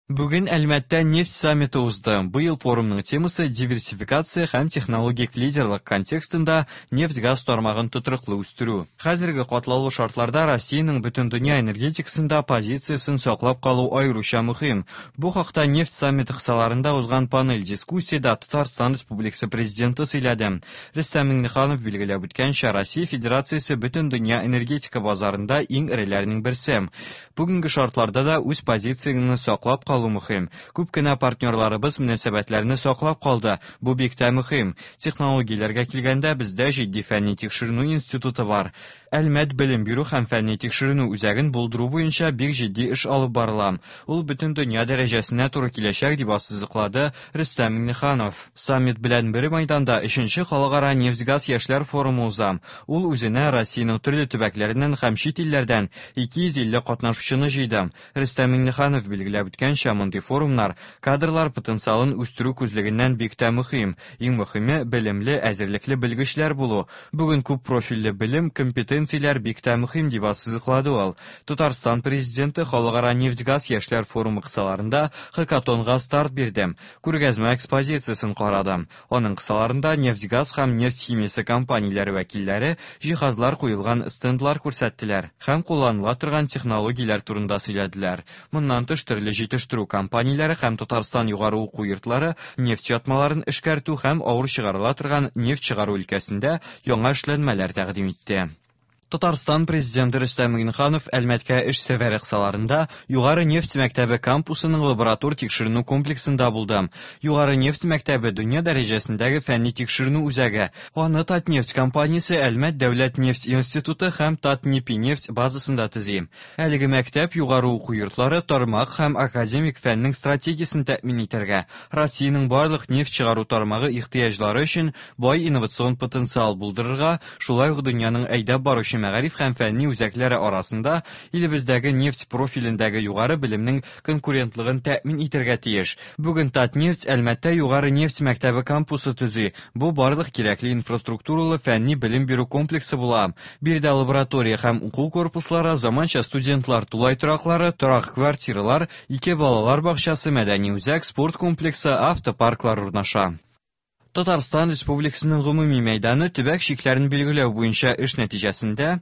Бүген Әлмәттә нефть саммиты узды. Быел форумның темасы диверсификация һәм технологик лидерлык контекстында нефть-газ тармагын тотрыклы үстерү. Хәзерге катлаулы шартларда Россиянең бөтен дөнья энергетикасында позициясын саклап калу аеруча мөһим. Бу хакта нефть саммиты кысаларында узган панель дискуссияда Татарстан Республикасы президенты сөйләде. Рөстәм Миңнеханов билгеләп үткәнчә, Россия Федерациясе бөтен дөнья энергетика базарында иң эреләрнең берсе. Бүгенге шартларда да үз позицияны саклап калу мөһим. Күп кенә партнерларыбыз мөнәсәбәтләрне саклап калды. Бу бик тә мөһим. Технологияләргә килгәндә бездә җитди фәнни тикшеренү институты бар. Әлмәт белем бирү һәм фәнни тикшеренү үзәген булдыру буенча бик җитди эш алып барыла. Ул бөтен дөнья дәрәҗәсенә туры киләчәк дип ассызыклады Рөстәм Миңнеханов. Саммит белән бер майданда 3нче халыкара нефть-газ яшьләр форумы уза. Ул үзенә Россиянең төрле төбәкләреннән һәм чит илләрдән 250 катнашучыны җыйды. Рөстәм Миңнеханов билгеләп үткәнчә, мондый форумнар кадрлар потенциалын үстерү күзлегеннән бик тә мөһим. Иң мөһиме белемле, әзерлекле белгечләр булу. Бүген күп профильле белем, компетенцияләр бик тә мөһим дип ассызыклады ул. Татарстан президенты халыкара нефть-газ яшьләр форумы кысаларында хакатонга старт бирде. Күргәзмә экспозициясын карады. Аның кысаларында нефть-газ һәм нефть химиясе компанияләре вәкилләре җиһазлар куелган стендлар күрсәттеләр һәм кулланыла торган технологияләр турында сөйләделәр. Моннан тыш төрле җитештерү компанияләре һәм Татарстан югары уку йортлары нефть ятмаларын эшкәртү һәм авыр чыгарыла торган нефть чыгару өлкәсендә яңа эшләнмәләр тәкъдим итте. Татарстан президенты Рөстәм Миңнеханов Әлмәткә эш сәфәре кысаларында Югары нефть мәктәбе кампусының лаборатор тикшеренү комплексында булды. Югары нефть мәктәбе дөнья дәрәҗәсендәге фәнни тикшеренү үзәге. Аны Татнефть компаниясе, Әлмәт дәүләт нефть институты һәм Татнефть базасында төзи. Әлеге мәктәп югары уку йортлары тармак һәм академик фәннең стратегиясын тәэмин итәргә, Россиянең барлык нефть чыгару тармагы ихтыяҗлары өчен бай инновацион потенциал булдырырга, шулай ук дөньяның әйдәп баручы мәгариф һәм фәнни үзәкләре арасында илебездәге нефть профилендәге югары белемнең конкурентлыгын тәэмин итәргә тиеш. Бүген Татнефть Әлмәттә югары нефть мәктәбе кампусы төзи. Бу барлык кирәкле инфраструктуралы фәнни белем бирү комплексы була. Биредә лаборатория һәм уку корпуслары, заманча студентлар тулай тораклары, торак квартиралар, 2 балалар бакчасы, мәдәни үзәк, спорт комплексы, автопарклар урнаша. Татарстан Республикасының гомуми мәйданы төбәк шикләрен билгеләү буенча эш нәтиҗәсендә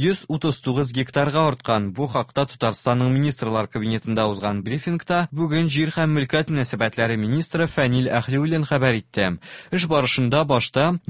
139 гектарга арткан. Бу хакта Татарстанның министрлар кабинетында узган брифингта бүген җир һәм мөлкәт мөнәсәбәтләре министры Фәнил Әхлиуллин хәбәр итте. Эш барышында башта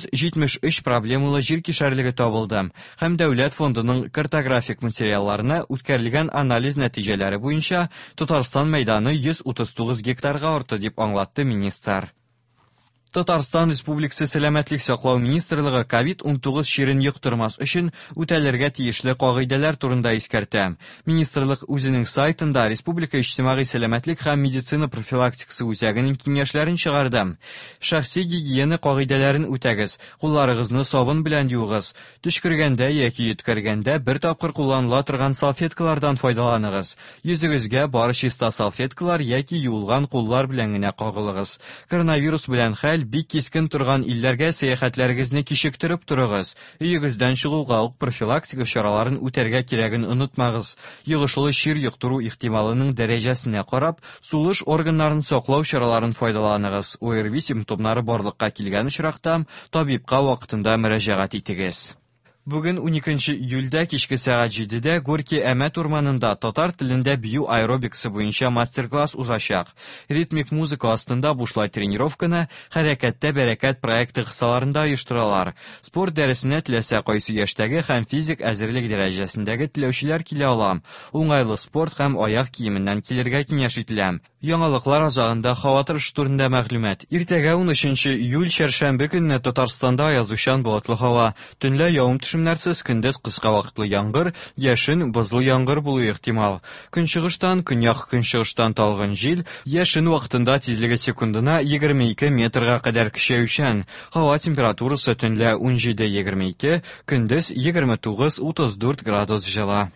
573 проблемалы җир кишәрлеге табылды һәм дәүләт фондының картографик материалларына үткәрелгән анализ нәтиҗәләре буенча Татарстан мәйданы 139 гектарга артты дип аңлатты министр. Татарстан Республикасы сәламәтлек саклау министрлыгы COVID-19 чирен йоктырмас өчен үтәлергә тиешле кагыйдәләр турында искәртә. Министрлык үзенең сайтында республика иҗтимагый сәламәтлек һәм медицина профилактикасы үзәгенең киңәшләрен чыгарды. Шәхси гигиена кагыйдәләрен үтәгез, кулларыгызны сабын белән юыгыз, төшкергәндә яки йөткәргәндә бер тапкыр кулланыла торган салфеткалардан файдаланыгыз. Йөзегезгә бары чиста салфеткалар яки юылган куллар белән генә кагылыгыз. Коронавирус белән бик кискен торган илләргә сәяхәтләрегезне кичектереп торыгыз. Өегездән чыгуга ук профилактика чараларын үтәргә кирәген онытмагыз. Йогышлы чир йоктыру ихтималының дәрәҗәсенә карап, сулыш органнарын саклау чараларын файдаланыгыз. ОРВИ симптомнары барлыкка килгән очракта табибка вакытында мөрәҗәгать итегез. Бүген 12 июльдә кичке сәгать 7-дә Горький Әмәт урманында татар телендә бию аэробиксы буенча мастер-класс узачак. Ритмик музыка астында бушлай тренировканы хәрәкәттә бәрәкәт проекты кысаларында оештыралар. Спорт дәресенә теләсә кайсы яшьтәге һәм физик әзерлек дәрәҗәсендәге теләүчеләр килә ала. Уңайлы спорт һәм аяк киеменнән килергә киңәш ителә. Яңалыклар азагында һава торышы турында мәгълүмат. Иртәгә 13 июль чәршәмбе көнне Татарстанда аязучан болытлы һава, төнлә явым-төшемнәрсез, көндез кыска вакытлы яңгыр, яшен бозлы яңгыр булуы ихтимал. Көнчыгыштан, көньяк-көнчыгыштан талгын җил, яшен вакытында тизлеге секундына 22 метрга кадәр көчәүчән. Һава температурасы төнлә 17-22, көндез 29-34 градус җылы.